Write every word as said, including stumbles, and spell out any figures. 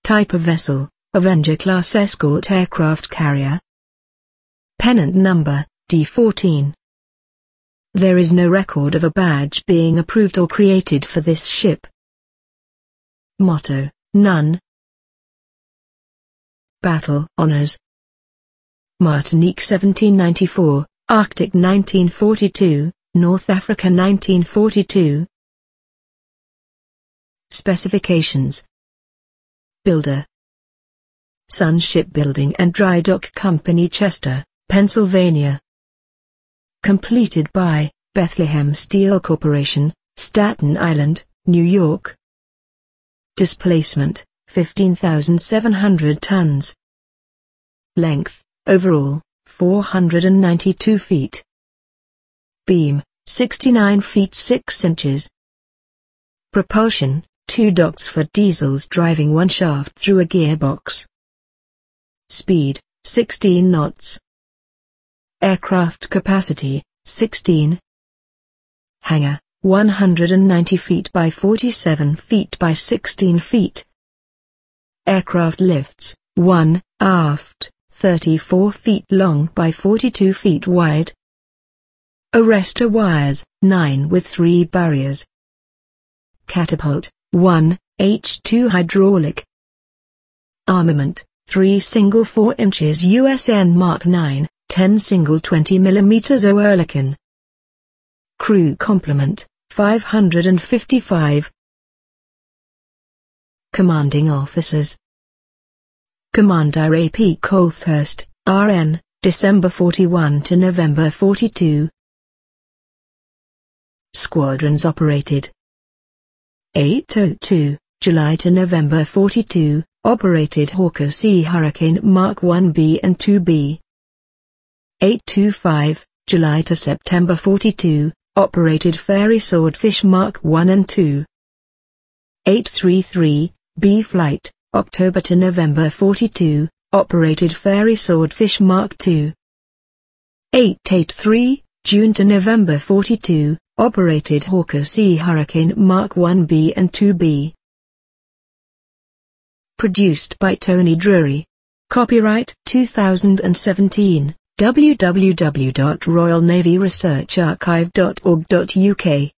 Type of vessel, Avenger-class escort aircraft carrier. Pennant number, D fourteen. There is no record of a badge being approved or created for this ship. Motto, none. Battle honors. Martinique seventeen ninety-four, Arctic nineteen forty-two, North Africa nineteen forty-two. Specifications. Builder: Sun Shipbuilding and Dry Dock Company, Chester, Pennsylvania. Completed by Bethlehem Steel Corporation, Staten Island, New York. Displacement, fifteen thousand seven hundred tons. Length, overall, four hundred ninety-two feet. Beam, sixty-nine feet six inches. Propulsion, two docks for diesels driving one shaft through a gearbox. Speed, sixteen knots. Aircraft capacity, sixteen. Hangar, one hundred ninety feet by forty-seven feet by sixteen feet. Aircraft lifts, one, aft, thirty-four feet long by forty-two feet wide. Arrestor wires, nine with three barriers. Catapult, one, H two hydraulic. Armament, three single four inches U S N Mark nine, ten single twenty millimeter Oerlikon. Crew complement, five hundred fifty-five. Commanding officers. Commander A P Colthurst, R N, December forty-one to November forty-two. Squadrons operated. eight oh two, July to November forty-two, operated Hawker Sea Hurricane Mark one B and two B. eight twenty-five, July to September forty-two, operated Fairey Swordfish Mark one and two. eight thirty-three, B Flight, October to November forty-two, operated Fairey Swordfish Mark two. eight eighty-three, June to November forty-two, operated Hawker Sea Hurricane Mark one B and two B. Produced by Tony Drury. Copyright two thousand seventeen, w w w dot royal navy research archive dot org dot u k.